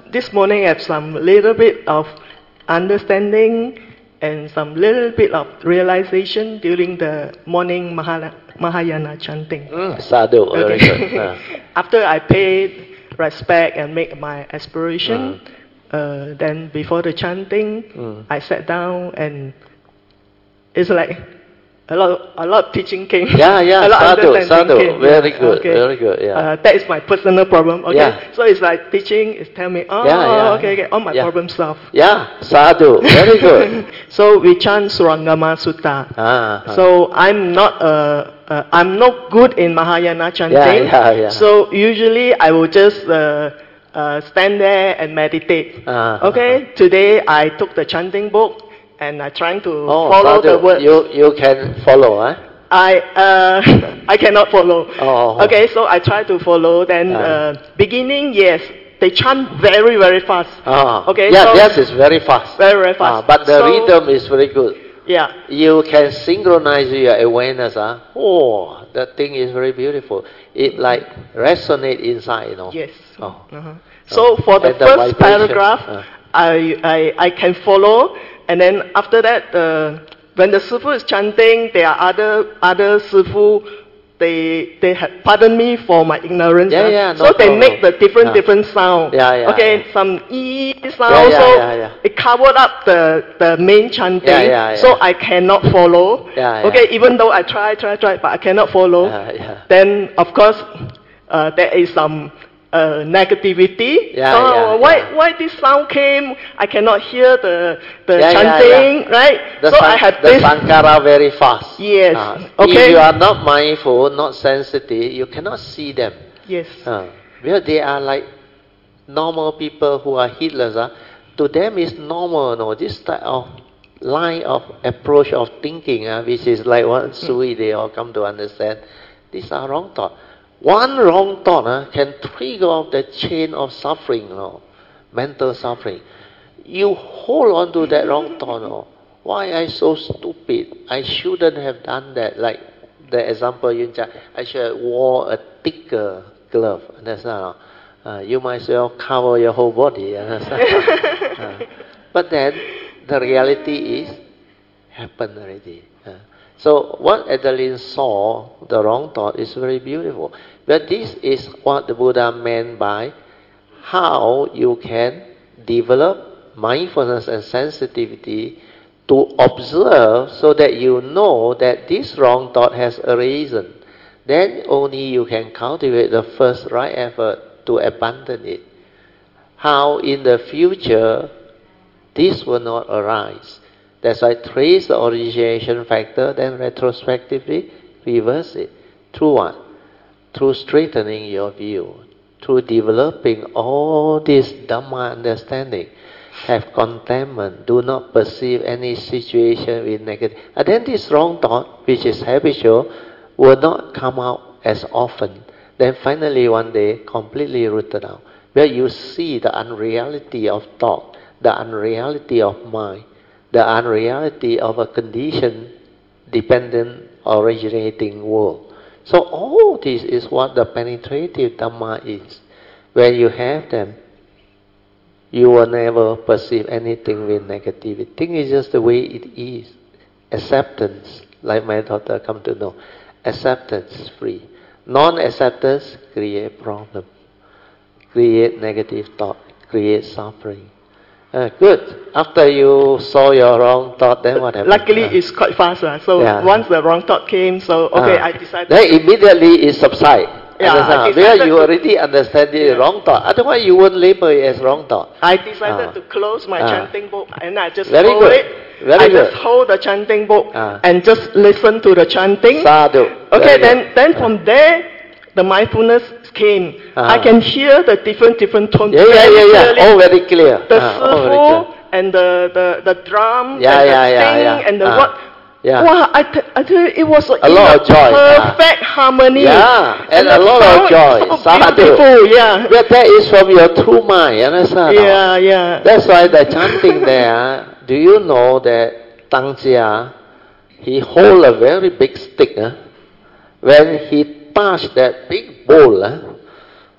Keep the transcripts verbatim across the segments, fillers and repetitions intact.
this morning I have some little bit of understanding and some little bit of realization during the morning Mahala, Mahayana chanting. Mm, sadhu, very Okay. good. Uh. After I paid respect and make my aspiration, Mm. uh, then before the chanting, Mm. I sat down and it's like a lot, a lot of teaching came. Yeah, yeah, a lot of sadhu, understanding sadhu, came. very Yeah, good, okay. very good, yeah. Uh, that is my personal problem. Okay, Yeah. so it's like teaching is tell me, oh, Yeah, yeah, okay, okay, all my yeah. problem solved. Yeah, sadhu, very good. So we chant Surangama Sutta. Ah, So I'm not uh, uh, I'm not good in Mahayana chanting. Yeah, yeah, yeah. So usually I will just uh, uh, stand there and meditate. Ah, Okay. Today I took the chanting book and I trying to Oh, follow sadhu, the words. you, you can follow, huh? I uh, I cannot follow. Oh. Okay, so I try to follow. Then Ah. uh, beginning, yes, they chant very very fast. Ah. Okay, Yeah, so that is very fast. very very Ah, fast. but the So, rhythm is very good. Yeah. You can synchronize your awareness. Huh? Oh, that thing is very beautiful. It like resonate inside, you know. Yes. Oh. Uh-huh. So for the And the first vibration, paragraph, uh. I, I I can follow, and then after that, uh, when the Sifu is chanting, there are other other Sifu. They they have pardon me for my ignorance. Yeah, uh, yeah, no so they problem. make the different Yeah. different sound. Yeah, yeah, Okay, yeah. some e sound. Yeah, yeah, so yeah, yeah. it covered up the the main chanting. Yeah, yeah, yeah. So I cannot follow. Yeah, yeah. Okay, even though I try try try, but I cannot follow. Yeah, yeah. Then of course uh, there is some uh, negativity. Yeah, oh, yeah, why yeah. why this sound came? I cannot hear the the Yeah, yeah, chanting, right? The, so san- I have the this. sankara very fast. Yes. Ah, Okay. If you are not mindful, not sensitive, you cannot see them. Yes. Ah, because they are like normal people who are heedless. Ah. To them it's normal, no? This type of line of approach of thinking, ah, which is like what Sui they all come to understand. These are wrong thought. One wrong thought ah, can trigger off the chain of suffering, no? Mental suffering. You hold on to that wrong thought, no? Why I so stupid? I shouldn't have done that. Like the example you just, I should have wore a thicker glove. Understand? No? Uh, you might as well cover your whole body. Understand? uh, but then the reality is happened already. Uh, so what Adeline saw, the wrong thought, is very beautiful. But this is what the Buddha meant by how you can develop mindfulness and sensitivity to observe so that you know that this wrong thought has arisen. Then only you can cultivate the first right effort to abandon it. How in the future this will not arise. That's why trace the origination factor, then retrospectively reverse it. Through what? Through strengthening your view, through developing all this Dhamma understanding. Have contentment, do not perceive any situation with negative. And then this wrong thought, which is habitual, will not come out as often. Then finally one day, completely rooted out. Where you see the unreality of thought, the unreality of mind, the unreality of a condition dependent originating world. So all this is what the penetrative Dhamma is. When you have them, you will never perceive anything with negativity. Thing is just the way it is. Acceptance, like my daughter come to know. Acceptance is free. Non-acceptance create problem, create negative thought, create suffering. Uh, good. After you saw your wrong thought, then what happened? Luckily, Uh, it's quite fast. Uh, so Yeah. once the wrong thought came, so okay, uh, I decided. Then immediately it subside. Yeah, Understand? I Because decided you to- already understand the Yeah. wrong thought. Otherwise, you won't label it as wrong thought. I decided Ah. to close my Ah. chanting book and I just Very hold good. it. Very I good. just hold the chanting book Ah. and just listen to the chanting. Sadhu. Okay, Very then good. then Ah. from there, the mindfulness came. Ah. I can hear the different different tones. Yeah, yeah, very yeah, yeah. clearly. All very clear. The Ah, all very sifu clear. and the, the, the drum Yeah, and yeah, the yeah, sing yeah. and the Ah. what. Yeah. Wow, I, t- I tell you, it was A lot of joy. perfect harmony. Yeah, and a the lot of sound joy. is so Sadhu. beautiful, yeah. But that is from your true mind, you understand? Yeah, yeah. That's why the chanting there, do you know that Tang Jia, he hold a very big stick. Huh? When he touched that big bowl, huh?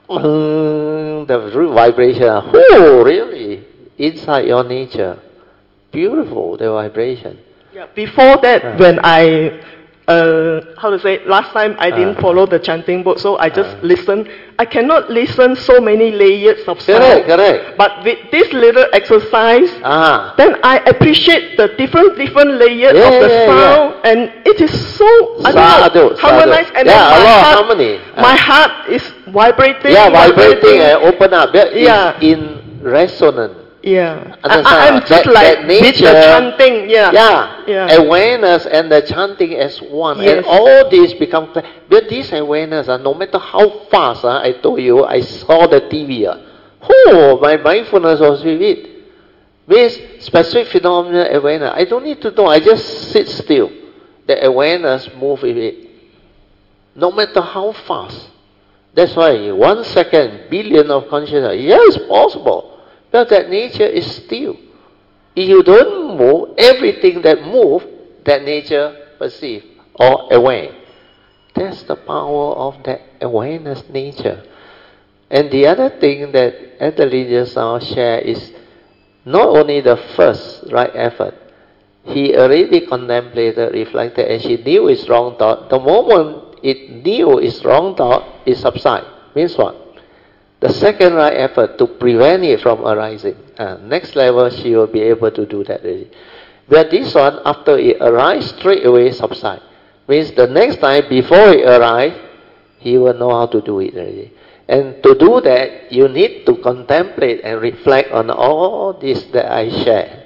mm, the vibration. Oh, really? Inside your nature. Beautiful, the vibration. Yeah, before that, Uh. when I, uh, how to say, last time I didn't Uh. follow the chanting book, so I just Uh. listen. I cannot listen so many layers of sound. Correct, correct. But with this little exercise, Ah. then I appreciate the different different layers Yeah, of the yeah, sound, and it is so I don't Sadhu, know, harmonized, sadhu. and Yeah, then a my lot of heart, harmony. Ah. my heart is vibrating. Yeah, vibrating and open up. That is Yeah. in resonance. Yeah, I, Understand? I- I'm just That- like that with the nature- chanting. Yeah, Yeah. Yeah. Awareness and the chanting as one. Yes. And all these become clear. But this awareness, uh, no matter how fast, uh, I told you, I saw the T V. Uh, oh, my mindfulness was with it. Means specific phenomenon awareness. I don't need to know. I just sit still. The awareness move with it. No matter how fast. That's why one second, billion of consciousness. Yes, possible. But that nature is still. If you don't move, everything that moves, that nature perceive or aware. That's the power of that awareness nature. And the other thing that Adeline just now shared is not only the first right effort. He already contemplated, reflected, and she knew it's wrong thought. The moment it knew it's wrong thought, it subside. Means what? The second right effort to prevent it from arising. Uh, next level, she will be able to do that already. But this one, after it arises, straight away subside. Means the next time, before it arrives, he will know how to do it already. And to do that, you need to contemplate and reflect on all this that I shared.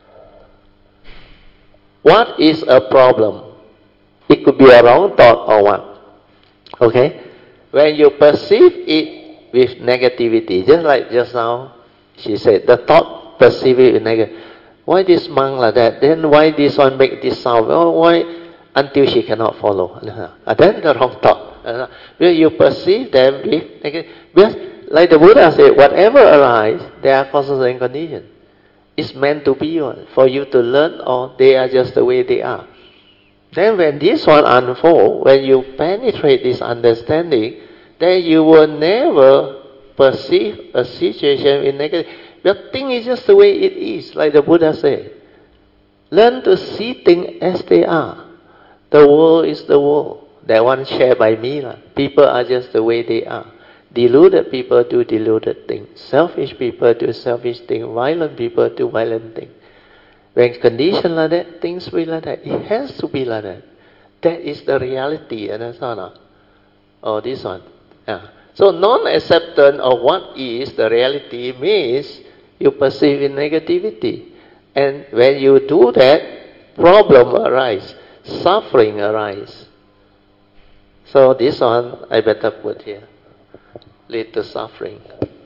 What is a problem? It could be a wrong thought or what? Okay? When you perceive it with negativity, just like just now, she said, the thought perceive it with negative. Why this monk like that? Then why this one make this sound? Oh, why? Until she cannot follow. Uh, then the wrong thought. Uh, when you perceive them with negative, because like the Buddha said, whatever arises, they are causes and conditions. It's meant to be one, for you to learn, or they are just the way they are. Then when this one unfolds, when you penetrate this understanding, then you will never perceive a situation in negative. The thing is just the way it is, like the Buddha said. Learn to see things as they are. The world is the world. That one shared by me. La. People are just the way they are. Deluded people do deluded things. Selfish people do selfish things. Violent people do violent things. When conditions like that, things will like that. It has to be like that. That is the reality. Understand? Oh, this one. Yeah. So non-acceptance of what is the reality means you perceive in negativity. And when you do that, problem arise, suffering arise. So this one I better put here. Lead to suffering.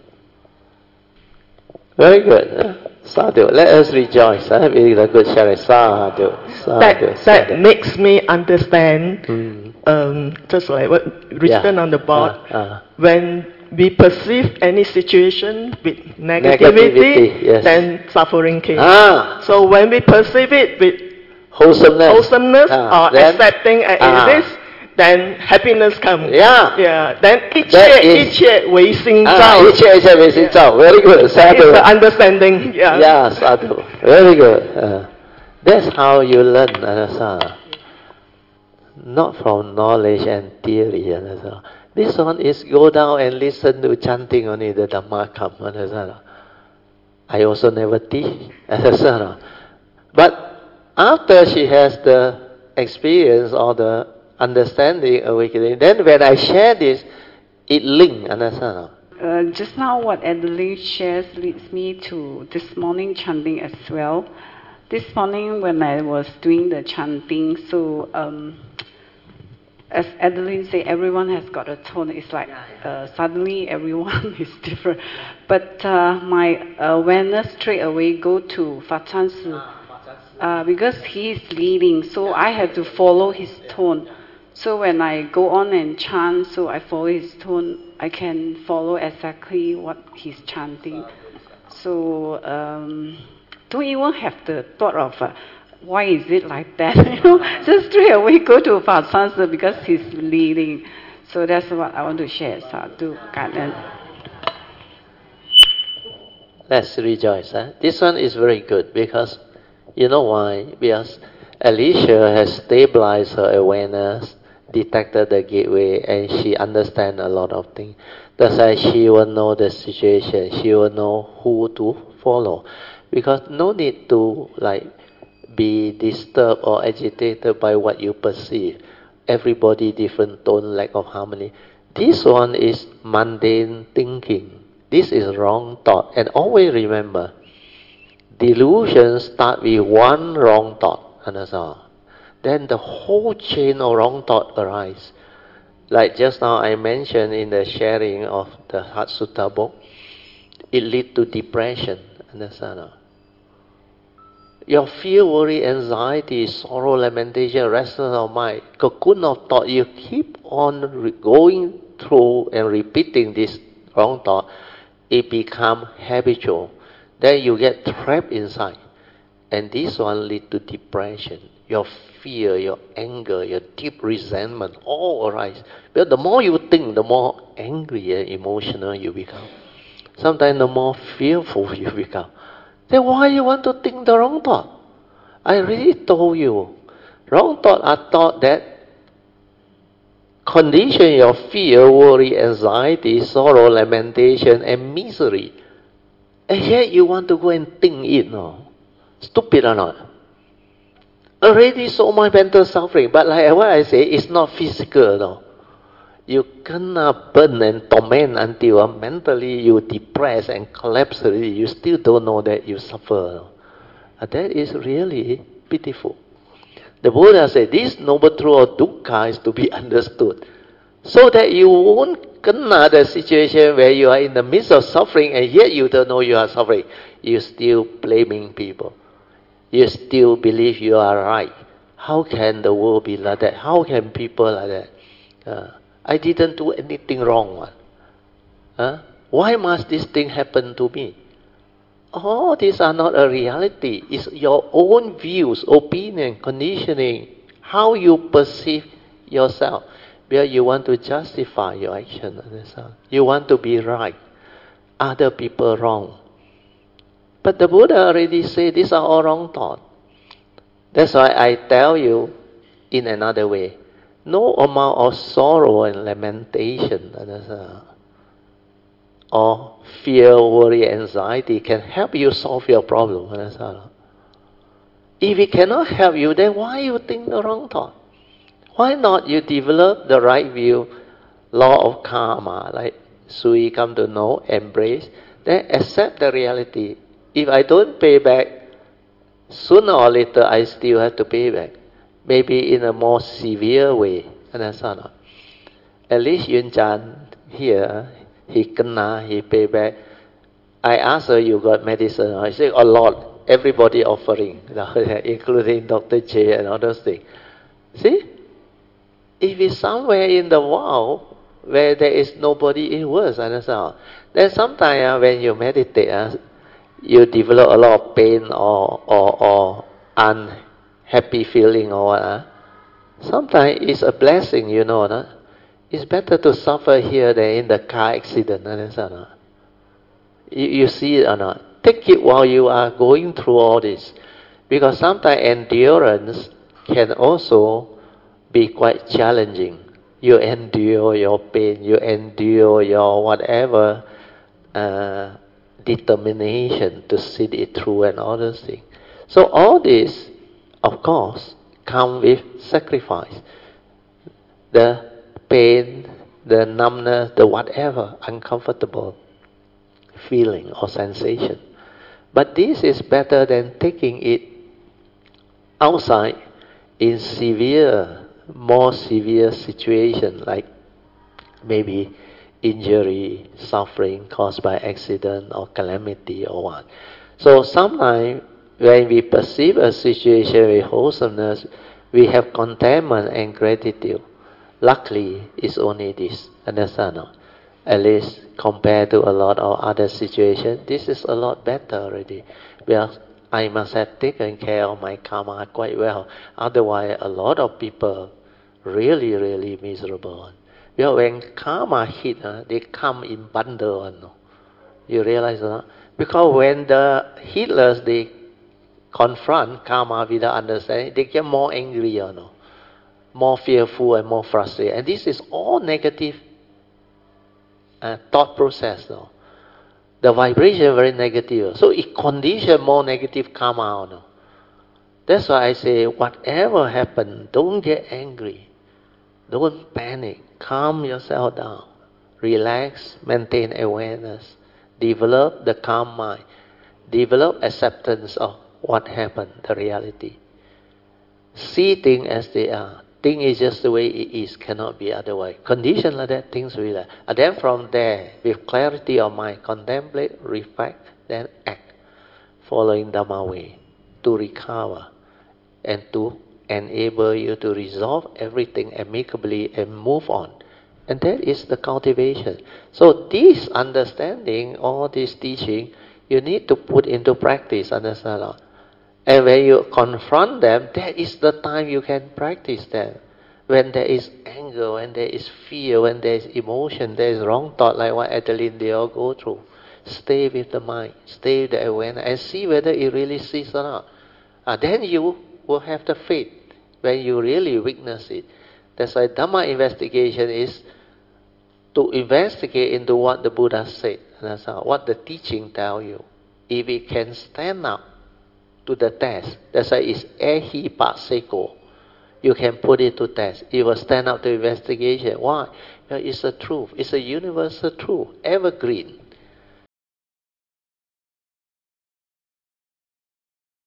Very good. Huh? Sadhu. Let us rejoice. Huh? With a good sharing. Sadhu. Sadhu. That, that Sadhu. makes me understand, Mm. um, just like what written Yeah. on the board, Uh, uh. when we perceive any situation with Negativity, negativity, yes. then suffering came. Ah. So when we perceive it with Wholesomeness. wholesomeness Ah, or then- accepting as ah. it is, then happiness comes. Yeah. Yeah. Then 一 That 切 is- 一切为心造。 Ah, 一切一切为心造. Very good. It's Sadhu. the understanding. Yeah. Yeah, sadhu. Very good. Uh, that's how you learn, understand? Not from knowledge and theory, understand? This one is go down and listen to chanting only, the Dhamma come, understand? I also never teach, understand? But after she has the experience or the understanding awakening, then when I share this, it link, understand? Uh, just now what Adeline shares leads me to this morning chanting as well. This morning when I was doing the chanting, so um, as Adeline said, everyone has got a tone. It's like uh, suddenly everyone is different. But uh, my awareness straight away go to Fachan Si, uh, because he is leading, so I have to follow his tone. So when I go on and chant, so I follow his tone, I can follow exactly what he's chanting. So um, don't even have the thought of uh, why is it like that? You know, just straight away go to Fachan Si because he's leading. So that's what I want to share. Sadhu Kanan. Let's rejoice. Huh? This one is very good because you know why? Because Alicia has stabilized her awareness, detected the gateway, and she understands a lot of things. That's why she will know the situation. She will know who to follow. Because no need to like be disturbed or agitated by what you perceive. Everybody different tone, lack of harmony. This one is mundane thinking. This is wrong thought. And always remember, delusions start with one wrong thought. Understand? Then the whole chain of wrong thought arise. Like just now I mentioned in the sharing of the Heart Sutta book, it leads to depression. Understand? Your fear, worry, anxiety, sorrow, lamentation, restlessness of mind, cocoon of thought, you keep on re- going through and repeating this wrong thought, it becomes habitual. Then you get trapped inside. And this one leads to depression. Your fear, your anger, your deep resentment all arise. But the more you think, the more angry and emotional you become. Sometimes the more fearful you become. Then why you want to think the wrong thought? I already told you. Wrong thoughts are thoughts that condition your fear, worry, anxiety, sorrow, lamentation, and misery. And yet you want to go and think it, no? Stupid or not? Already so much mental suffering. But like what I say, it's not physical, no? You cannot burn and torment until uh, mentally you depressed and collapse already. You still don't know that you suffer. No? Uh, that is really pitiful. The Buddha said, this noble truth of dukkha is to be understood. So that you won't kena the situation where you are in the midst of suffering and yet you don't know you are suffering. You're still blaming people. You still believe you are right. How can the world be like that? How can people like that? Uh, I didn't do anything wrong. One. Huh? Why must this thing happen to me? All these are not a reality. It's your own views, opinion, conditioning, how you perceive yourself. Where you want to justify your action. You want to be right. Other people wrong. But the Buddha already said these are all wrong thoughts. That's why I tell you in another way. No amount of sorrow and lamentation or fear, worry, anxiety can help you solve your problem. If it cannot help you, then why you think the wrong thought? Why not you develop the right view, law of karma, like Sui come to know, embrace, then accept the reality. If I don't pay back, sooner or later I still have to pay back. Maybe in a more severe way. Understand? At least Yun Chan here, he kena, he pay back. I asked her, you got medicine? I said, a lot. Everybody offering, including Doctor J and all those things. See? If it's somewhere in the world where there is nobody, it's worse. Understand? Then sometimes uh, when you meditate, uh, you develop a lot of pain or, or, or unhappy feeling or what. Uh. Sometimes it's a blessing, you know. No? It's better to suffer here than in the car accident. Understand? No? You, you see it or not? Take it while you are going through all this. Because sometimes endurance can also be quite challenging. You endure your pain, you endure your whatever uh, determination to see it through and all those things. So all this, of course, come with sacrifice. The pain, the numbness, the whatever uncomfortable feeling or sensation. But this is better than taking it outside in severe, more severe situation, like maybe injury, suffering caused by accident or calamity or what. So sometimes when we perceive a situation with wholesomeness, we have contentment and gratitude. Luckily, it's only this. Understand? No? At least compared to a lot of other situations, this is a lot better already. Because I must have taken care of my karma quite well. Otherwise, a lot of people really, really miserable. Because when karma hit, uh, they come in bundle. No? You realize that? Because when the healers, they confront karma without understanding, they get more angry, you know, more fearful and more frustrated. And this is all negative uh, thought process. No? The vibration is very negative. So it conditions more negative karma. No? That's why I say, whatever happens, don't get angry. Don't panic. Calm yourself down. Relax. Maintain awareness. Develop the calm mind. Develop acceptance of what happened, the reality. See things as they are. Thing is just the way it is, cannot be otherwise. Condition like that, things will be like. And then from there, with clarity of mind, contemplate, reflect, then act, following Dhamma way, to recover and to enable you to resolve everything amicably and move on. And that is the cultivation. So this understanding, all this teaching, you need to put into practice, understand? And when you confront them, that is the time you can practice them. When there is anger, when there is fear, when there is emotion, there is wrong thought, like what Adeline they all go through. Stay with the mind, stay with the awareness, and see whether it really sees or not. Uh, then you will have the faith when you really witness it. That's why Dhamma investigation is to investigate into what the Buddha said. That's how, what the teaching tell you. If it can stand up to the test, that's why it's ehi paseko. You can put it to test. It will stand up to investigation. Why? Because it's a truth. It's a universal truth, evergreen.